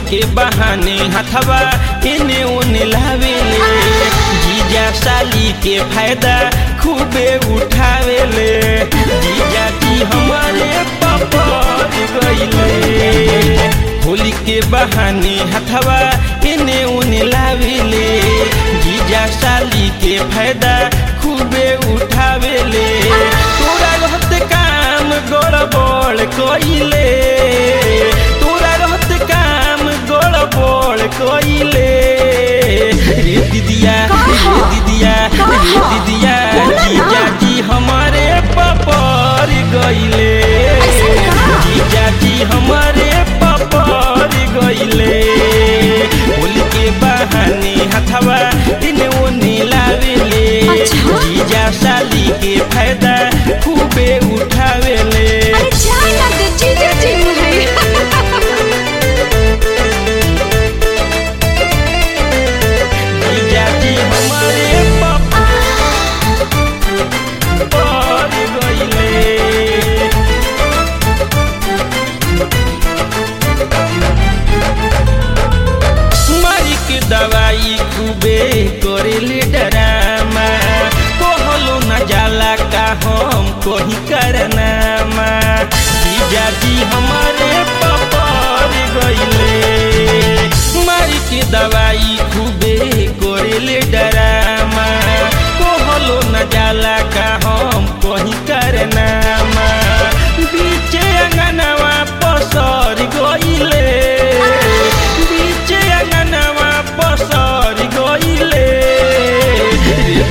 के बहाने हथवा इने उने लावेले जीजा साली के फायदा खूबे उठावेले जीजा जी हमारे पपर गइले होली के बहाने हथवा इने उने लावेले जीजा साली के फायदा खूबे उठावेले तोरा रहत काम गड़बड़ कइले तोरा रहत काम गड़बड़ कइले रे दीदिया जीजा जी हमारे पपर गइले जीजा जी हमारे पपर गइले होली के बहाने हथवा इने ओने लावेले जीजा साली के फायदा खूबे उठावेले जीजा जी जीजा जी हमारे पपर गइले मारी के दवाई खूबे करेले डरामा कहलो न जाला का हम कोही करनामा जीजा जी हमारे पपर गइले मारी के दवाई खूबे करेले डरामा कहलो न जाला का हम कोही करनामा बीचे अंगनवा पसर गइले बीचे अंगनवा पसर गइले रे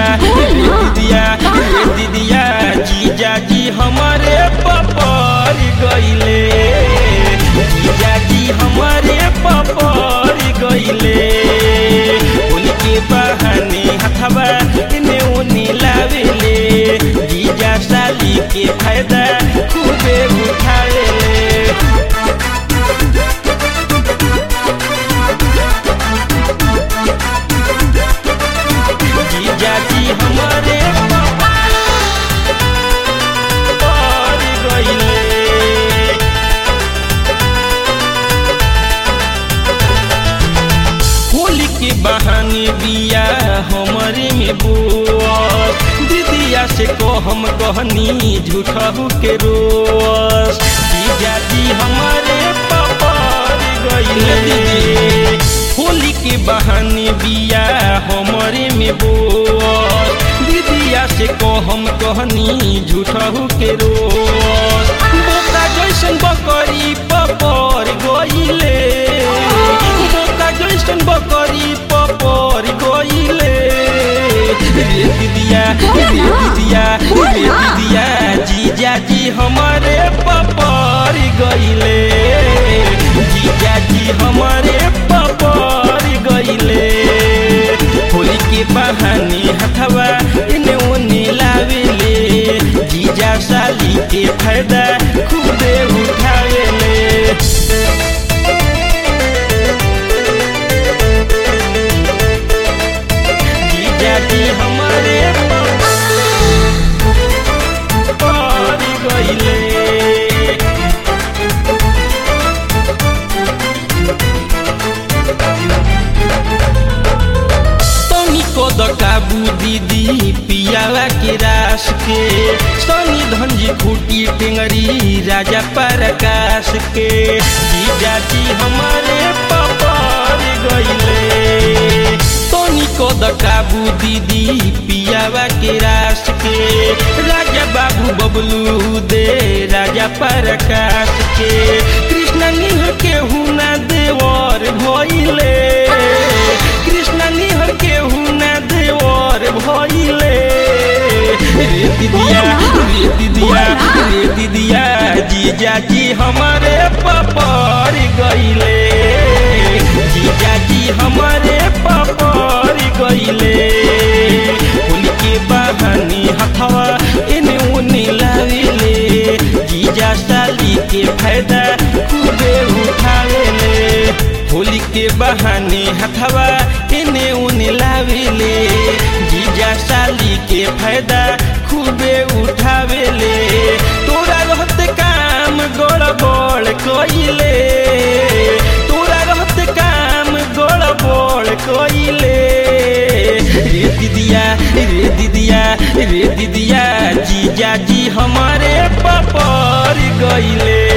दीदिया जीजा जी हमारे पपर गइले जीजा जी हमारे पपर गइले होली के बहाने हथवा इने ओने लावेले जीजा साली के फायदा खूबे उठावेले जीजा जी हमारे पपर गइले होली के बहाने बिया हमारे में बोस दीदिया से हम कहनी झूठहू के रोस जीजा जी हमारे पपर गइले होली के बहाने बिया हमारे में बोस दीदिया से हम कहनी झूठहू के रोस बोका जैसन बकरी पपर गइले बोका जैसन बकरी पपर गइले रे दीदिया जीजा जी हमारे पपर गइले जीजा जी हमारे पपर गइले होली के बहाने हथवा इने ओने लावेले जीजा साली के फायदा खूबे उठावेले जीजा जी हमारे पपर गइले काबू दीदी पियावा के रास के सनी धनजी खूटी टेंगरी राजा प्रकाश के जीजा जी हमारे पपर गइले तोनी को काबू दीदी पियावा के रास के राजा बाबू बबलू दे राजा प्रकाश के कृष्ण निहर के हुना देवर भइले कृष्ण निहर के हुना देवर भइले रे दीदिया जीजा जी हमारे पपर गइले जीजा जी हमारे पपर गइले होली के बहाने हथवा इने ओने लावेले जीजा साली के फायदा खूबे उठावेले होली के बहाने हथवा इने उने लावेले जीजा साली के फायदा खूबे उठावेले तोरा रहत काम गड़बड़ कइले तोरा गईले रे दीदिया रे दीदिया रे दीदिया जीजा जी हमारे पपर गईले।